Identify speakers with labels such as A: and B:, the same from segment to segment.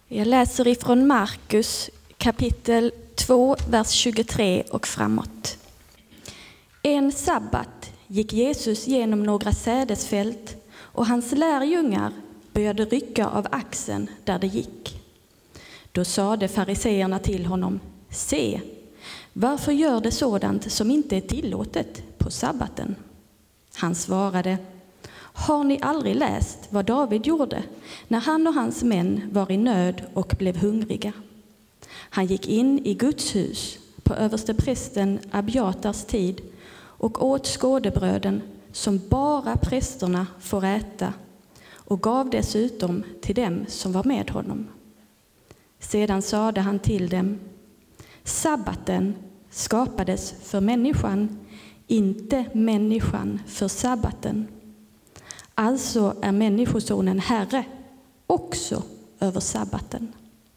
A: Jag läser ifrån Markus kapitel 2, vers 23 och framåt. En sabbat gick Jesus genom några sädesfält och hans lärjungar började rycka av axeln där det gick. Då sade fariseerna till honom: se, varför gör det sådant som inte är tillåtet på sabbaten? Han svarade: har ni aldrig läst vad David gjorde när han och hans män var i nöd och blev hungriga? Han gick in i Guds hus på översteprästen Abiatars tid och åt skådebröden som bara prästerna får äta och gav dessutom till dem som var med honom. Sedan sade han till dem: sabbaten skapades för människan, inte människan för sabbaten. Alltså är människosonen herre också över sabbaten.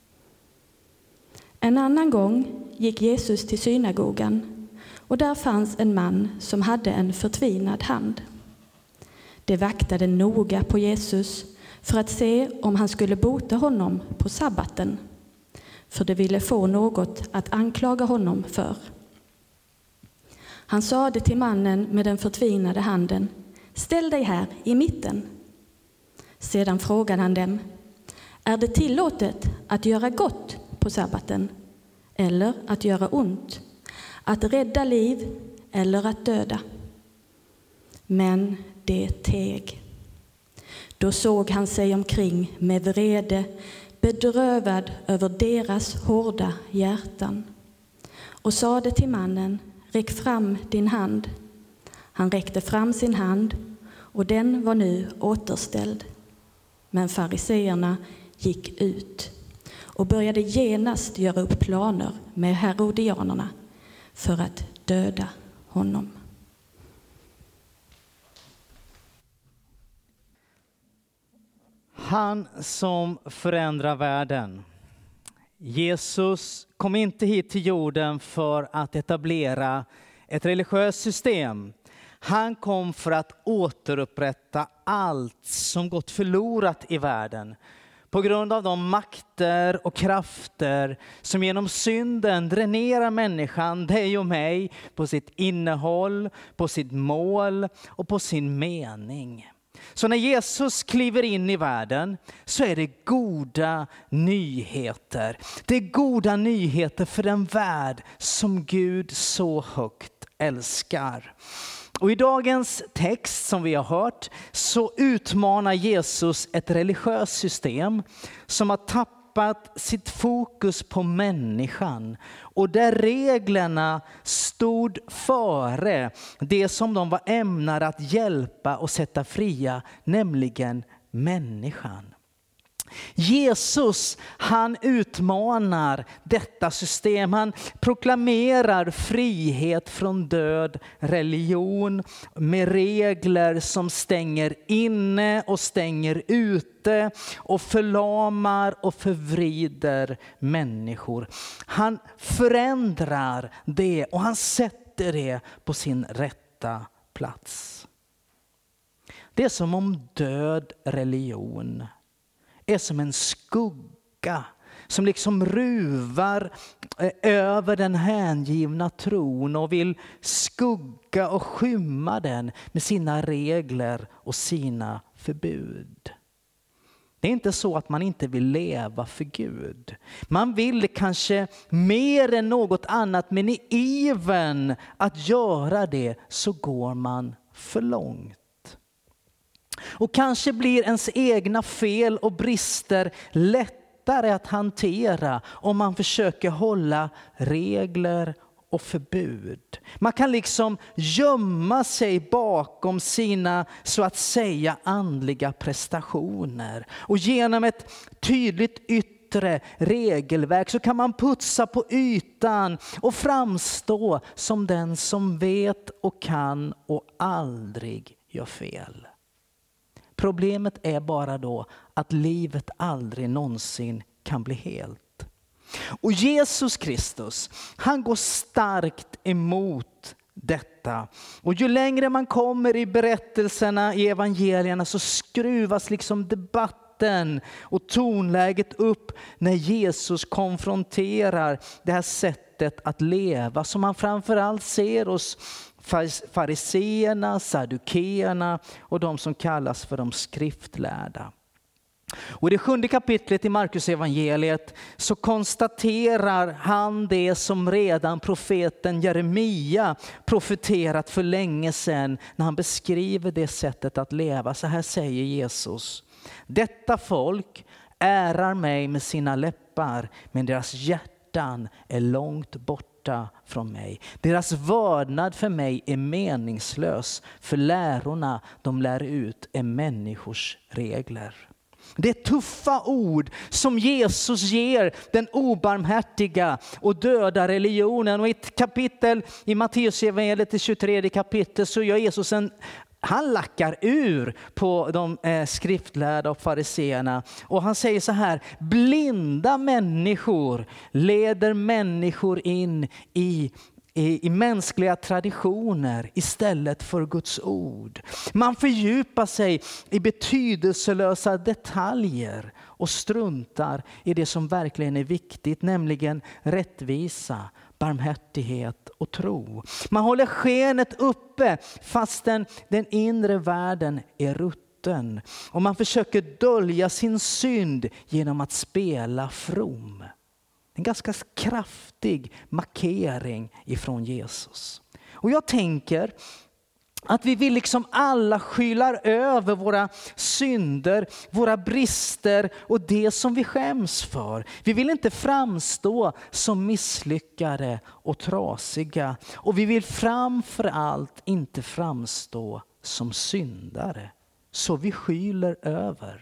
A: En annan gång gick Jesus till synagogan och där fanns en man som hade en förtvinad hand. De vaktade noga på Jesus för att se om han skulle bota honom på sabbaten, för de ville få något att anklaga honom för. Han sade till mannen med den förtvinade handen: ställ dig här i mitten. Sedan frågade han dem: är det tillåtet att göra gott på sabbaten eller att göra ont, att rädda liv eller att döda? Men det teg. Då såg han sig omkring med vrede, bedrövad över deras hårda hjärtan, och sade till mannen: räck fram din hand. Han räckte fram sin hand och den var nu återställd. Men fariseerna gick ut och började genast göra upp planer med herodianerna för att döda honom.
B: Han som förändrar världen. Jesus kom inte hit till jorden för att etablera ett religiöst system. Han kom för att återupprätta allt som gått förlorat i världen på grund av de makter och krafter som genom synden dränerar människan, dig och mig, på sitt innehåll, på sitt mål och på sin mening. Så när Jesus kliver in i världen så är det goda nyheter. Det är goda nyheter för den värld som Gud så högt älskar. Och i dagens text som vi har hört så utmanar Jesus ett religiöst system som har tappat sitt fokus på människan. Och där reglerna stod före det som de var ämnade att hjälpa och sätta fria, nämligen människan. Jesus, han utmanar detta system. Han proklamerar frihet från död religion med regler som stänger inne och stänger ute och förlamar och förvrider människor. Han förändrar det och han sätter det på sin rätta plats. Det är som om död religion är som en skugga som liksom ruvar över den hängivna tron och vill skugga och skymma den med sina regler och sina förbud. Det är inte så att man inte vill leva för Gud. Man vill kanske mer än något annat, men i ivern att göra det så går man för långt. Och kanske blir ens egna fel och brister lättare att hantera om man försöker hålla regler och förbud. Man kan liksom gömma sig bakom sina så att säga andliga prestationer. Och genom ett tydligt yttre regelverk så kan man putsa på ytan och framstå som den som vet och kan och aldrig gör fel. Problemet är bara då att livet aldrig någonsin kan bli helt. Och Jesus Kristus, han går starkt emot detta. Och ju längre man kommer i berättelserna i evangelierna så skruvas liksom debatten debatten och tonläget upp när Jesus konfronterar det här sättet att leva som man framförallt ser hos fariseerna, saddukeerna och de som kallas för de skriftlärda. Och i det 7:e kapitlet i Markus evangeliet så konstaterar han det som redan profeten Jeremia profeterat för länge sedan när han beskriver det sättet att leva. Så här säger Jesus: detta folk ärar mig med sina läppar, men deras hjärtan är långt borta från mig. Deras vördnad för mig är meningslös, för lärorna de lär ut är människors regler. Det är tuffa ord som Jesus ger den obarmhärtiga och döda religionen. Och i ett kapitel i Matteus evangeliet, i 23 kapitel, så gör Jesus han lackar ur på de skriftlärda och fariseerna. Och han säger så här: blinda människor leder människor in i mänskliga traditioner istället för Guds ord. Man fördjupar sig i betydelselösa detaljer och struntar i det som verkligen är viktigt, nämligen rättvisa, barmhärtighet och tro. Man håller skenet uppe fastän den inre världen är rutten. Och man försöker dölja sin synd genom att spela from. En ganska kraftig markering ifrån Jesus. Och jag tänker att vi vill liksom alla skylar över våra synder, våra brister och det som vi skäms för. Vi vill inte framstå som misslyckade och trasiga. Och vi vill framför allt inte framstå som syndare. Så vi skyler över.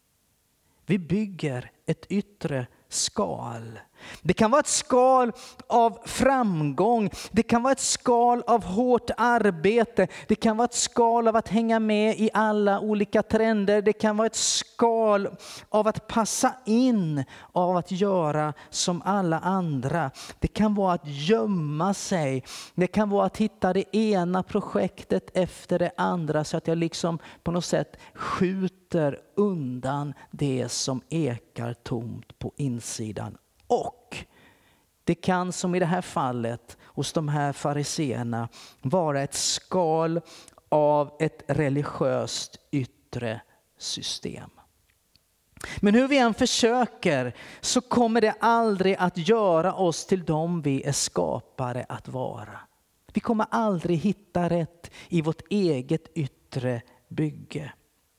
B: Vi bygger ett yttre skal. Det kan vara ett skal av framgång. Det kan vara ett skal av hårt arbete. Det kan vara ett skal av att hänga med i alla olika trender. Det kan vara ett skal av att passa in, av att göra som alla andra. Det kan vara att gömma sig. Det kan vara att hitta det ena projektet efter det andra så att jag liksom på något sätt skjuter undan det som ekar tomt på insidan. Och det kan, som i det här fallet hos de här fariseerna, vara ett skal av ett religiöst yttre system. Men hur vi än försöker så kommer det aldrig att göra oss till dem vi är skapade att vara. Vi kommer aldrig hitta rätt i vårt eget yttre bygge.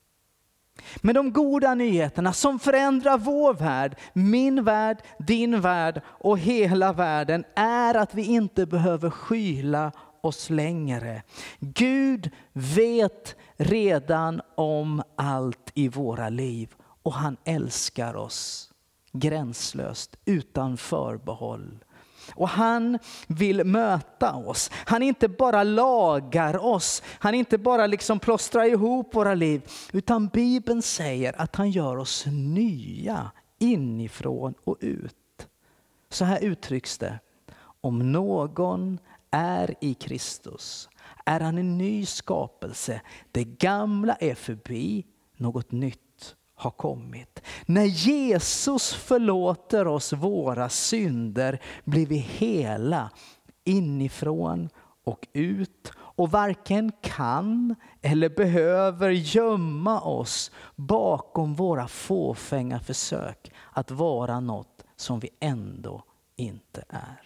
B: Men de goda nyheterna som förändrar vår värld, min värld, din värld och hela världen, är att vi inte behöver skyla oss längre. Gud vet redan om allt i våra liv och han älskar oss gränslöst, utan förbehåll. Och han vill möta oss. Han inte bara lagar oss. Han inte bara liksom plåstrar ihop våra liv. Utan Bibeln säger att han gör oss nya inifrån och ut. Så här uttrycks det: om någon är i Kristus är han en ny skapelse. Det gamla är förbi, något nytt har kommit. När Jesus förlåter oss våra synder blir vi hela inifrån och ut och varken kan eller behöver gömma oss bakom våra fåfänga försök att vara något som vi ändå inte är.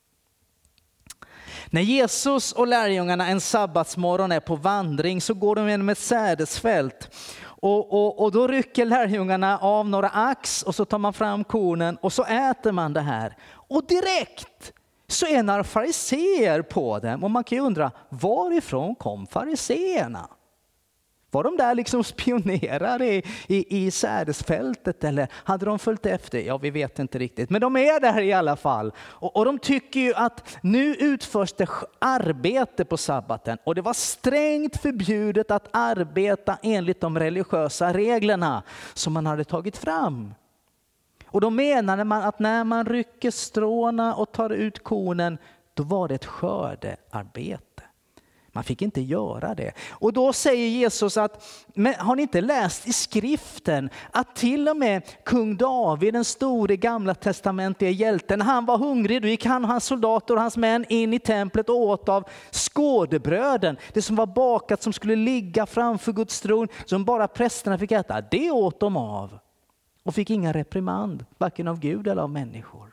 B: När Jesus och lärjungarna en sabbatsmorgon är på vandring så går de genom ett sädesfält. Och då rycker lärjungarna av några ax och så tar man fram kornen och så äter man det här. Och direkt så är några fariseer på dem. Och man kan ju undra, varifrån kom fariseerna? Var de där liksom spionerade i sädesfältet eller hade de följt efter? Ja, vi vet inte riktigt. Men de är där i alla fall. Och de tycker ju att nu utförs det arbete på sabbaten. Och det var strängt förbjudet att arbeta enligt de religiösa reglerna som man hade tagit fram. Och då menade man att när man rycker stråna och tar ut kornen, då var det ett skördearbete. Man fick inte göra det. Och då säger Jesus att, men har ni inte läst i skriften att till och med kung David, den store gamla testamentiga hjälten, han var hungrig, då gick han och hans soldater och hans män in i templet och åt av skådebröden. Det som var bakat som skulle ligga framför Guds tron, som bara prästerna fick äta, det åt de av. Och fick inga reprimand, varken av Gud eller av människor.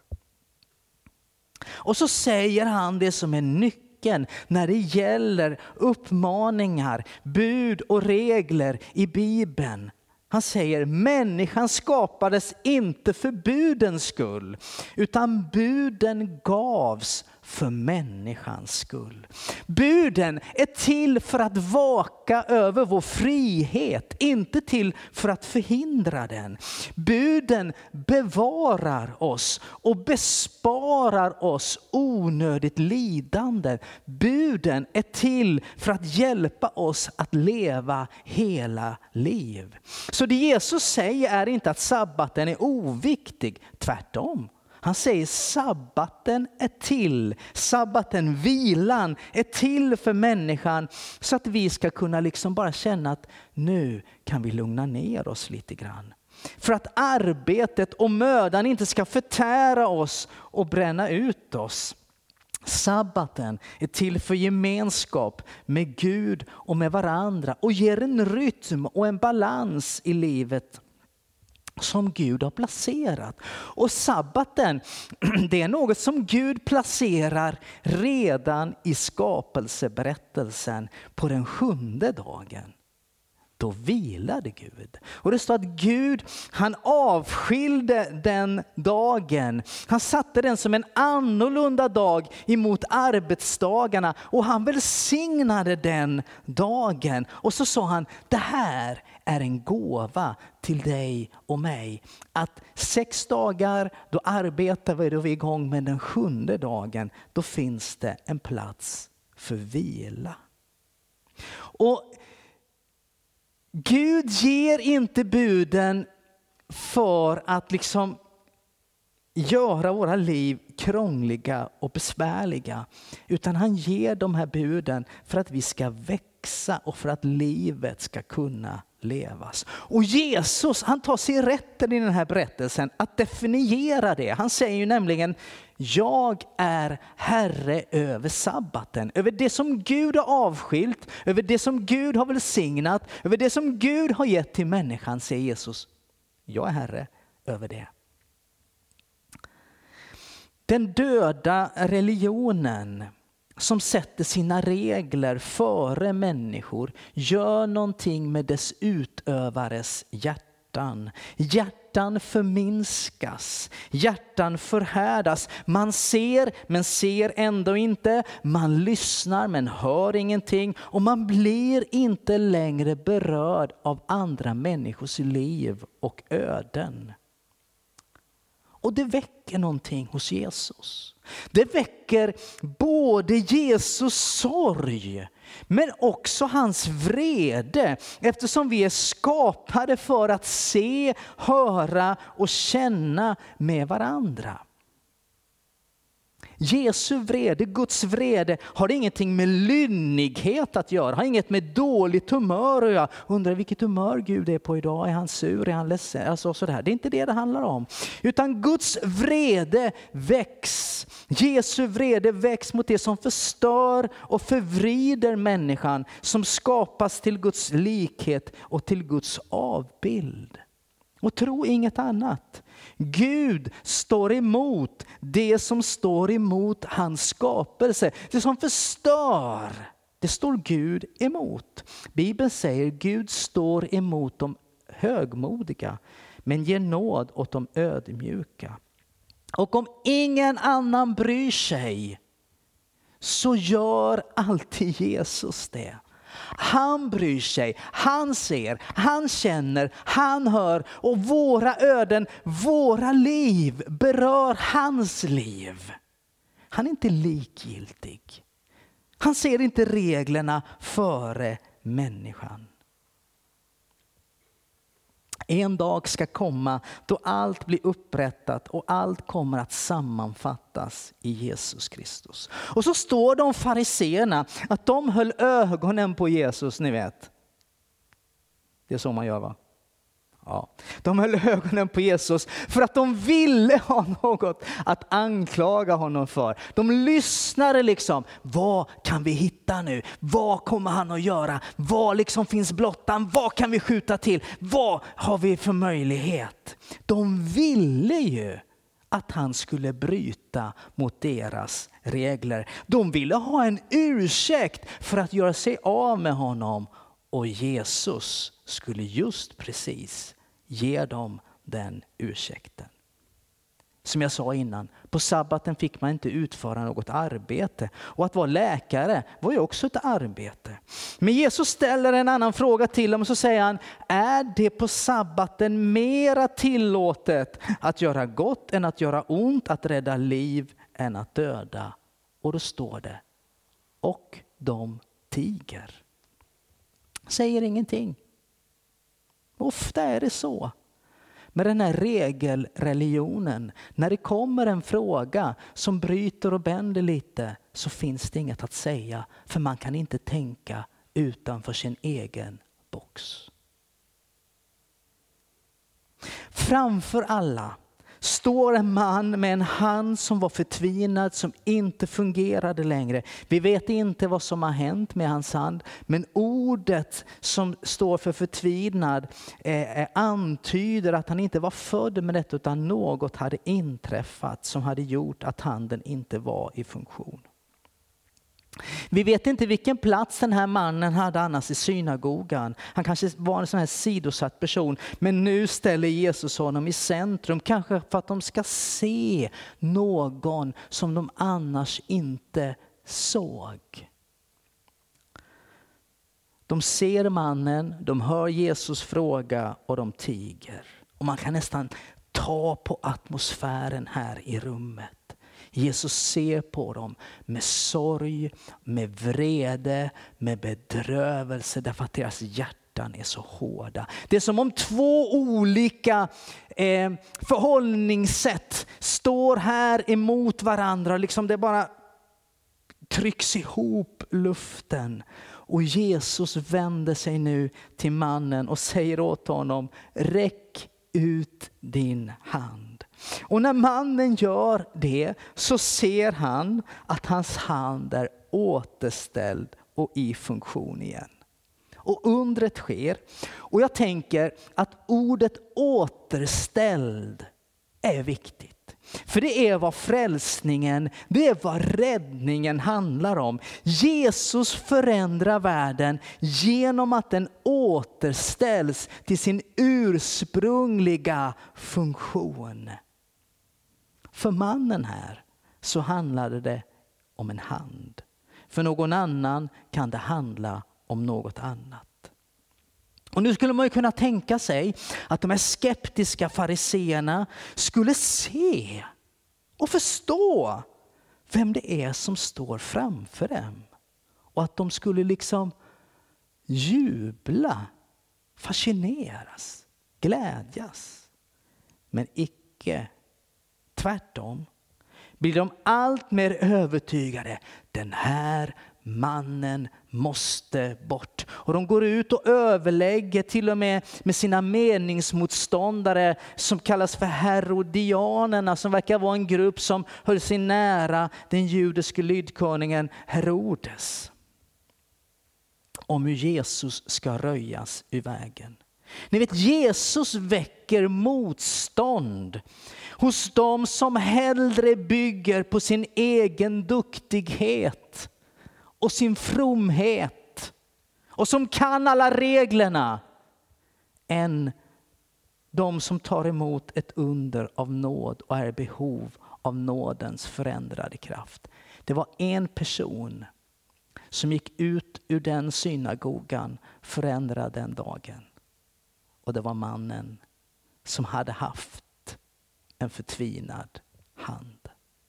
B: Och så säger han det som är nyckeln när det gäller uppmaningar, bud och regler i Bibeln. Han säger, människan skapades inte för budens skull, utan buden gavs för människans skull. Buden är till för att vaka över vår frihet, inte till för att förhindra den. Buden bevarar oss och besparar oss onödigt lidande. Buden är till för att hjälpa oss att leva hela liv. Så det Jesus säger är inte att sabbaten är oviktig, tvärtom. Han säger sabbaten är till, sabbaten, vilan är till för människan så att vi ska kunna liksom bara känna att nu kan vi lugna ner oss lite grann. För att arbetet och mödan inte ska förtära oss och bränna ut oss. Sabbaten är till för gemenskap med Gud och med varandra och ger en rytm och en balans i livet som Gud har placerat. Och sabbaten, det är något som Gud placerar redan i skapelseberättelsen på den 7:e dagen. Då vilade Gud. Och det står att Gud, han avskilde den dagen. Han satte den som en annorlunda dag emot arbetsdagarna. Och han välsignade den dagen. Och så sa han, det här är en gåva till dig och mig. Att 6 dagar, då arbetar vi, då är vi igång, men den 7:e dagen, då finns det en plats för vila. Och Gud ger inte buden för att liksom göra våra liv krångliga och besvärliga. Utan han ger de här buden för att vi ska växa och för att livet ska kunna levas. Och Jesus, han tar sig rätten i den här berättelsen att definiera det. Han säger ju nämligen, jag är herre över sabbaten. Över det som Gud har avskilt, över det som Gud har välsignat, över det som Gud har gett till människan, säger Jesus. Jag är herre över det. Den döda religionen som sätter sina regler före människor gör någonting med dess utövares hjärtan. Hjärtan förminskas, hjärtan förhärdas. Man ser men ser ändå inte. Man lyssnar men hör ingenting. Och man blir inte längre berörd av andra människors liv och öden. Och det väcker någonting hos Jesus. Det väcker både Jesus sorg men också hans vrede. Eftersom vi är skapade för att se, höra och känna med varandra. Jesu vrede, Guds vrede, har ingenting med lynnighet att göra. Har inget med dåligt humör att göra. Undrar vilket humör Gud är på idag. Är han sur? Är han ledsen? Alltså sådär. Det är inte det handlar om. Utan Guds vrede väcks. Jesu vrede väcks mot det som förstör och förvrider människan. Som skapas till Guds likhet och till Guds avbild. Och tro inget annat. Gud står emot det som står emot hans skapelse. Det som förstör, det står Gud emot. Bibeln säger Gud står emot de högmodiga men ger nåd åt de ödmjuka. Och om ingen annan bryr sig så gör alltid Jesus det. Han bryr sig, han ser, han känner, han hör och våra öden, våra liv berör hans liv. Han är inte likgiltig. Han ser inte reglerna före människan. En dag ska komma då allt blir upprättat och allt kommer att sammanfattas i Jesus Kristus. Och så står det om fariseerna att de höll ögonen på Jesus, ni vet. Det är så man gör, va? Ja. De höll ögonen på Jesus för att de ville ha något att anklaga honom för. De lyssnade liksom. Vad kan vi hitta nu? Vad kommer han att göra? Vad liksom finns blottan? Vad kan vi skjuta till? Vad har vi för möjlighet? De ville ju att han skulle bryta mot deras regler. De ville ha en ursäkt för att göra sig av med honom. Och Jesus skulle just precis ge dem den ursäkten. Som jag sa innan, på sabbaten fick man inte utföra något arbete. Och att vara läkare var ju också ett arbete. Men Jesus ställer en annan fråga till dem och så säger han: är det på sabbaten mera tillåtet att göra gott än att göra ont, att rädda liv än att döda? Och då står det: och de tiger. Säger ingenting. Ofta är det så. Med den här regelreligionen, när det kommer en fråga som bryter och bänder lite, så finns det inget att säga. För man kan inte tänka utanför sin egen box. Framför alla står en man med en hand som var förtvinad, som inte fungerade längre. Vi vet inte vad som har hänt med hans hand, men ordet som står för förtvinad antyder att han inte var född med det, utan något hade inträffat som hade gjort att handen inte var i funktion. Vi vet inte vilken plats den här mannen hade annars i synagogan. Han kanske var en sån här sidosatt person. Men nu ställer Jesus honom i centrum. Kanske för att de ska se någon som de annars inte såg. De ser mannen, de hör Jesus fråga och de tiger. Och man kan nästan ta på atmosfären här i rummet. Jesus ser på dem med sorg, med vrede, med bedrövelse, därför att deras hjärtan är så hårda. Det är som om två olika förhållningssätt står här emot varandra. Liksom det bara trycks ihop luften. Och Jesus vänder sig nu till mannen och säger åt honom: räck ut din hand. Och när mannen gör det så ser han att hans hand är återställd och i funktion igen. Och undret sker. Och jag tänker att ordet återställd är viktigt. För det är vad frälsningen, det är vad räddningen handlar om. Jesus förändrar världen genom att den återställs till sin ursprungliga funktion. För mannen här så handlade det om en hand. För någon annan kan det handla om något annat. Och nu skulle man ju kunna tänka sig att de här skeptiska fariseerna skulle se och förstå vem det är som står framför dem. Och att de skulle liksom jubla, fascineras, glädjas. Men icke. Tvärtom blir de allt mer övertygade. Den här mannen måste bort. Och de går ut och överlägger till och med sina meningsmotståndare som kallas för herodianerna, som verkar vara en grupp som höll sig nära den judiske lydkungen Herodes. Om hur Jesus ska röjas ur vägen. Ni vet, Jesus väcker motstånd hos dem som hellre bygger på sin egen duktighet och sin fromhet och som kan alla reglerna, än de som tar emot ett under av nåd och är i behov av nådens förändrade kraft. Det var en person som gick ut ur den synagogan förändrad den dagen. Och det var mannen som hade haft en förtvinad hand.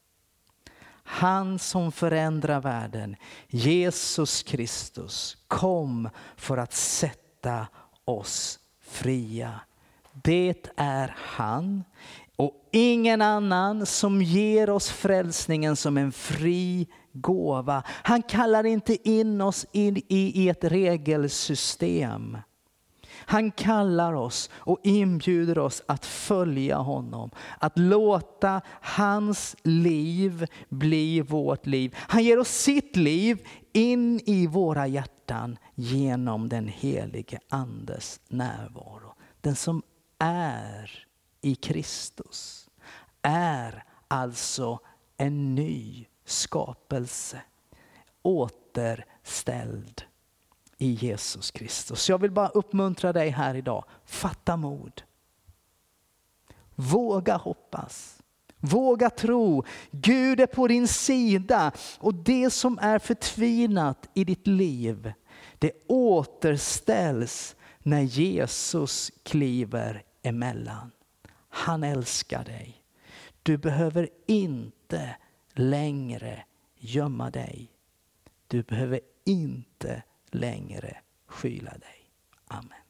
B: Han som förändrar världen, Jesus Kristus, kom för att sätta oss fria. Det är han och ingen annan som ger oss frälsningen som en fri gåva. Han kallar inte in oss in i ett regelsystem. Han kallar oss och inbjuder oss att följa honom. Att låta hans liv bli vårt liv. Han ger oss sitt liv in i våra hjärtan genom den helige andes närvaro. Den som är i Kristus är alltså en ny skapelse. Återställd i Jesus Kristus. Jag vill bara uppmuntra dig här idag. Fatta mod. Våga hoppas. Våga tro. Gud är på din sida. Och det som är förtvinat i ditt liv, det återställs när Jesus kliver emellan. Han älskar dig. Du behöver inte längre gömma dig. Du behöver inte längre skyla dig. Amen.